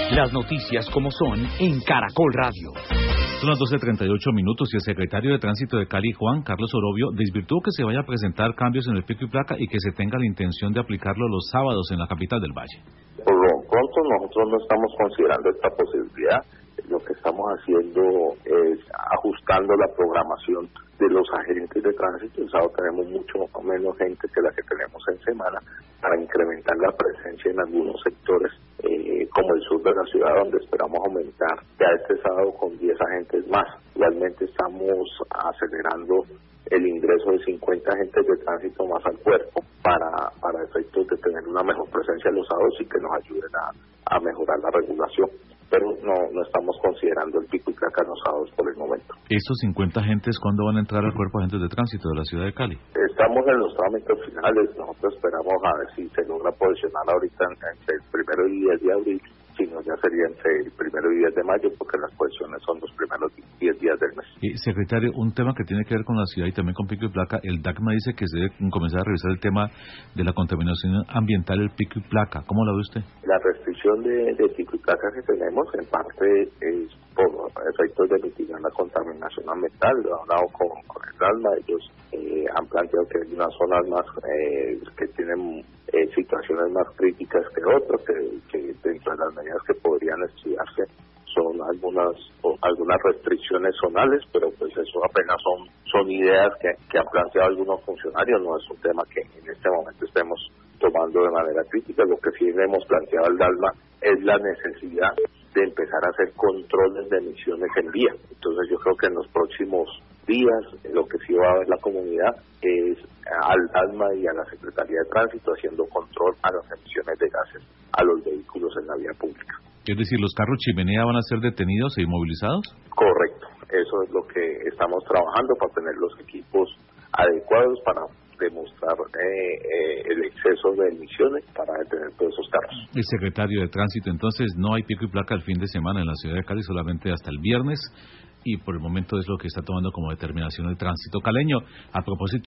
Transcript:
Las noticias como son en Caracol Radio. Son las 12:38 y el secretario de Tránsito de Cali, Juan Carlos Orobio, desvirtuó que se vaya a presentar cambios en el pico y placa y que se tenga la intención de aplicarlo los sábados en la capital del Valle. Por lo pronto nosotros no estamos considerando esta posibilidad. Lo que estamos haciendo es ajustando la programación de los agentes de tránsito. El sábado tenemos mucho menos gente que la que tenemos en semana para incrementar la presencia en algunos sectores como el sur de la ciudad, donde esperamos aumentar ya este sábado con 10 agentes más. Igualmente estamos acelerando el ingreso de 50 agentes de tránsito más al cuerpo para efectos de tener una mejor presencia los sábados y que nos ayuden a mejorar la regulación. Pero no estamos considerando el pico y placa los sábados por el momento. ¿Estos 50 agentes cuándo van a entrar al cuerpo de agentes de tránsito de la ciudad de Cali? Estamos en los trámites finales. Nosotros esperamos a ver si se logra posicionar ahorita entre el 1 y 10 de abril. Si no, ya sería entre el 1 y 10 de mayo, porque las posiciones son los primeros 10 días del mes. Secretario, un tema que tiene que ver con la ciudad y también con pico y placa, el DACMA dice que se debe comenzar a revisar el tema de la contaminación ambiental del pico y placa. ¿Cómo la ve usted? La restricción de pico y placa que tenemos, en parte, es por efectos de mitigar la contaminación ambiental. Lo he hablado con el DACMA, ellos han planteado que hay unas zonas más que tienen situaciones más críticas que otras, que dentro de las medidas que podrían estudiarse son algunas restricciones zonales, pero pues eso apenas son ideas que han planteado algunos funcionarios. No es un tema que en este momento estemos tomando de manera crítica. Lo que sí hemos planteado al DALMA es la necesidad de empezar a hacer controles de emisiones en vía. Entonces yo creo que en los próximos días lo que sí va a ver la comunidad es al DALMA y a la Secretaría de Tránsito haciendo control a las emisiones de gases a los vehículos en la vía pública. Es decir, ¿los carros chimenea van a ser detenidos e inmovilizados? Correcto, eso es lo que estamos trabajando para tener los equipos adecuados para demostrar el exceso de emisiones para detener todos esos carros. El secretario de Tránsito, entonces, no hay pico y placa el fin de semana en la ciudad de Cali, solamente hasta el viernes, y por el momento es lo que está tomando como determinación el tránsito caleño. A propósito